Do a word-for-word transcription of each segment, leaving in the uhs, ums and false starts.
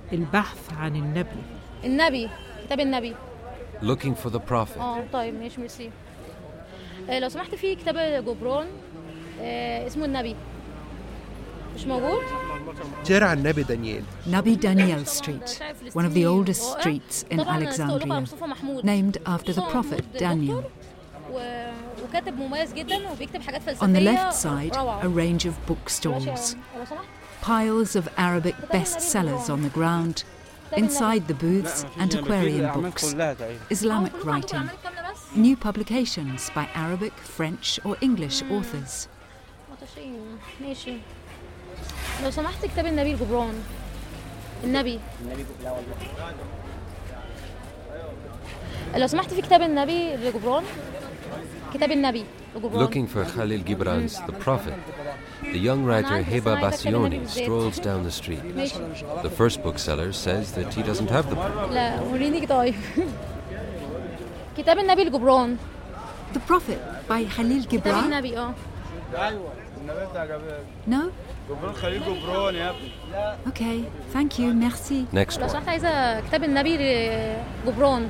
البحث عن النبي. النبي، كتاب النبي. Looking for the prophet. اه طيب ماشي ميرسي. آه لو سمحت في كتاب جبران آه اسمه النبي، مش موجود؟ شارع النبي دانيال. Nabi Daniel Street, one of the oldest streets in Alexandria, named after the prophet Daniel. وكاتب مميز جدا وبيكتب حاجات فلسفية. On the left side, a range of bookstores. Piles of Arabic bestsellers on the ground. Inside the booths, antiquarian books, Islamic writing, new publications by Arabic, French or English authors. ماشي. لو سمحت كتاب النبي الجبران. النبي. لو سمحت في كتاب النبي الجبران. كتاب النبي الجبران. Looking for Khalil Gibran's The Prophet. The young writer Heba Bassioni strolls down the street. The first bookseller says that he doesn't have the book. لا وريني طيب. كتاب النبي الجبران. The Prophet by Khalil Gibran. كتاب النبي اه. No? جبران خليل جبران يا ابني. Okay, thank you, merci. Next لو one. سمحت عايزة كتاب النبي جبران.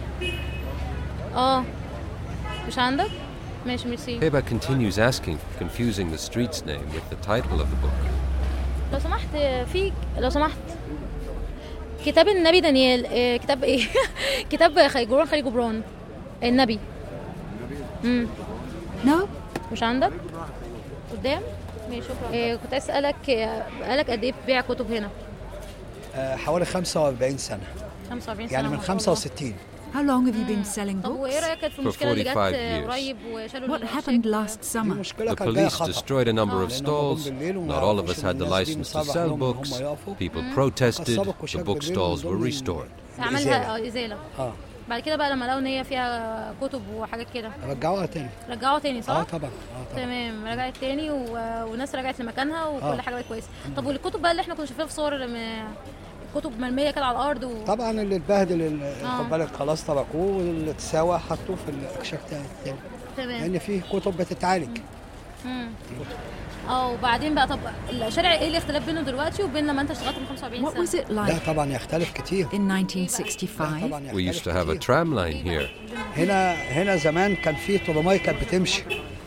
اه مش عندك؟ ماشي ميرسي. Heba continues asking, confusing the street's name with the title of the book. لو سمحت في لو سمحت كتاب النبي دانيال إيه كتاب ايه؟ كتاب جبران خليل جبران النبي. امم No? مش عندك؟ قدام؟ ماشي شكرا. إيه كنت عايز اسالك بقالك قد ايه بتبيع كتب هنا؟ آه حوالي خمسة وأربعين سنة. خمسة وأربعين سنة يعني من خمسة وستين. How long have you been selling طب وايه books? رايك في المشكله اللي جت قريب وشالوا What happened last summer? The police destroyed a number of stalls. Not all of us had the license to sell books. People protested. The bookstores were restored. عملها ازاله. اه بعد كده بقى لما لقوا ان هي فيها كتب وحاجات كده رجعوها تاني. رجعوها تاني صح؟ اه طبعا اه طبعا. تمام رجعت تاني و... والناس رجعت لمكانها وكل آه. حاجه بقت كويسه. طب والكتب بقى اللي احنا كنا شايفينها في صور لما كتب مرميه كده على الارض و... طبعا اللي اتبهدل خد بالك خلاص تركوه واللي اتساوى حطوه في الاكشاك تاني. تمام. لان في كتب بتتعالج. امم اه وبعدين بقى طب الشارع ايه اللي اختلف بينه دلوقتي وبين لما انت اشتغلت من خمسة وأربعين سنه؟ What was it لا like طبعا يختلف كتير. in nineteen sixty-five? We used to have a tram line here. هنا هنا زمان كان في طرماي كانت بتمشي.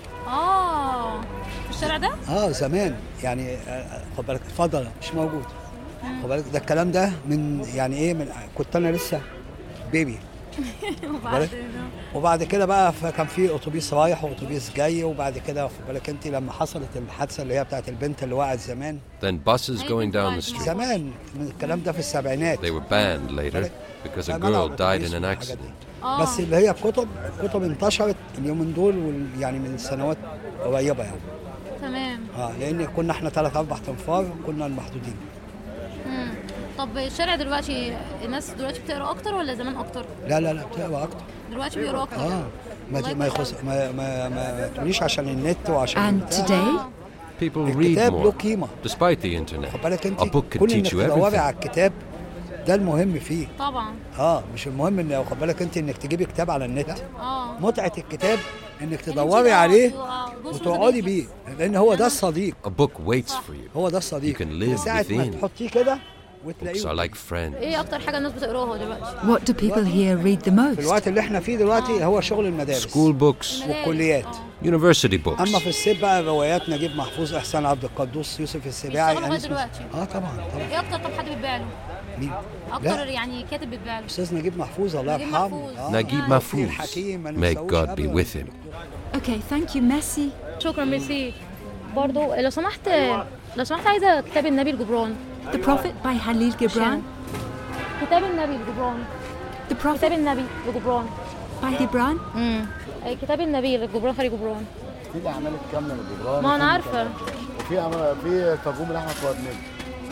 اه في الشارع ده؟ اه زمان يعني خد بالك اتفضل مش موجود. خد بالك ده الكلام ده من يعني ايه من كنت انا لسه بيبي. وبعد وبعد كده بقى كان في اتوبيس رايح واتوبيس جاي وبعد كده خد بالك انت لما حصلت الحادثه اللي هي بتاعت البنت اللي وقعت زمان. Then buses going down the street. زمان الكلام ده في السبعينات. They were banned later because a girl died in an accident. بس اللي هي الكتب الكتب انتشرت اليومين دول يعني من سنوات قريبه يعني. تمام. اه لان كنا احنا ثلاث اربع تنفار كنا المحدودين. امم طب الشارع دلوقتي الناس دلوقتي بتقرا اكتر ولا زمان اكتر؟ لا لا لا بتقرا اكتر. دلوقتي بيقرا اكتر. اه ما ما يخص ما ما ما تقوليش عشان النت وعشان And today? People read الكتاب له more. قيمه. Despite the internet, خد بالك انت a book can كل teach انك you تدوري everything. على الكتاب ده المهم فيه. طبعا. اه مش المهم ان خد بالك انت انك تجيبي كتاب على النت. اه متعه الكتاب انك تدوري عليه وتقعدي بيه لان هو ده الصديق. A book waits for you. هو ده الصديق. You can live ساعة ما within. تحطيه كده Books are وتلاقيه. like friends. ايه اكتر حاجه الناس بتقراها دلوقتي؟ What do people here read the في most? الوقت اللي احنا فيه دلوقتي هو شغل المدارس. School books, والكليات. university books. اما في الصيف بقى روايات نجيب محفوظ احسان عبد القدوس يوسف السباعي. بيشتغلوا لغاية دلوقتي؟ اه طبعا طبعا. ايه اكتر طب حد بيتباع له؟ مين؟ اكتر يعني كاتب بيتباع له؟ استاذ نجيب محفوظ الله نجيب يرحمه. محفوظ. آه. Naguib آه. Mahfouz. الحكيم ما May ننساهوش God be أبداً. with him. Okay, thank you, merci. شكرا ميرسي. برضو لو سمحت لو سمحت عايزه كتاب النبي الجبران. The Prophet by Khalil Gibran? كتاب النبي الجبران. The كتاب Prophet النبي الجبران. by Gibran? امم كتاب النبي الجبران خليل جبران. في الاعمال الكامله للجبران. ما انا عارفه. وفي عمل في ترجمه لاحمد فؤاد نجم.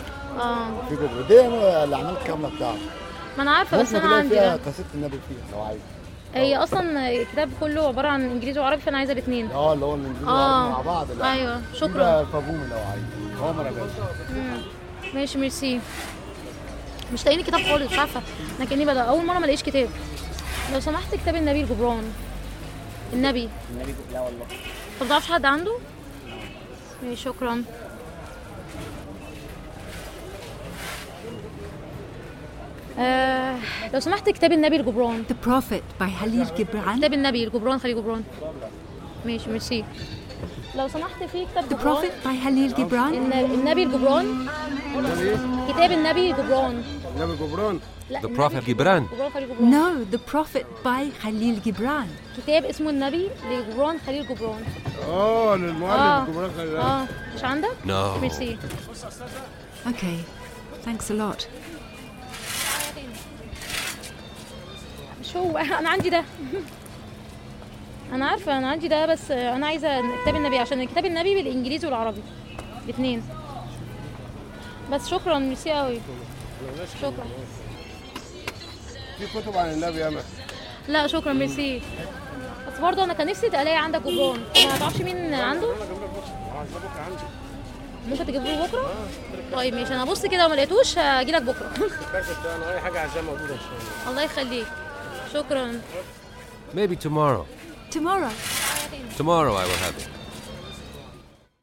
اه في جبران دي الاعمال الكامله بتاعته. ما انا عارفه بس ممكن انا تلاقي عندي فيها ده. قصيده النبي فيها لو عايز. هي اصلا الكتاب كله عباره عن انجليزي وعربي فانا عايزه الاثنين. اه اللي هو الانجليزي اه مع بعض. لا. ايوه في شكرا. بقى الترجمه لو عايز. هو ما رجعش. مم. ماشي ميرسي. مش لاقيني كتاب خالص مش عارفه انا كاني بدا اول مره ما الاقيش كتاب. لو سمحت كتاب النبي الجبران. النبي النبي لا والله. طب ما تعرفش حد عنده؟ ماشي شكرا. آه لو سمحت كتاب النبي الجبران. The Prophet by Khalil Gibran. كتاب النبي الجبران خليل جبران. ماشي ميرسي. لو سمحت في كتاب The جبران. Prophet by Khalil Gibran. الن- النبي الجبران. كتاب النبي الجبران. نبي جبران. لا The النبي Prophet Gibran. جبران خليل جبران. No, The Prophet by Khalil Gibran. كتاب اسمه النبي لجبران خليل جبران. اه اه للمؤلف جبران خليل. اه مش عندك؟ No. ميرسي. Okay, thanks a lot. مش هو انا عندي ده. انا عارفه انا عندي ده بس انا عايزه كتاب النبي عشان كتاب النبي بالانجليزي والعربي الاثنين. بس شكرا ميرسي قوي. شكرا. في كتب عن النبي ياما. لا شكرا ميرسي. بس برضه انا كان نفسي الاقي عندك جبران. ما تعرفش مين عنده؟ ممكن تجيب له بكره؟ طيب ماشي انا ابص كده وما لقيتوش هاجي لك بكره. انا اي حاجه عايزاها موجوده ان شاء الله. الله يخليك. شكرا. Maybe tomorrow. Tomorrow. Tomorrow I will have it.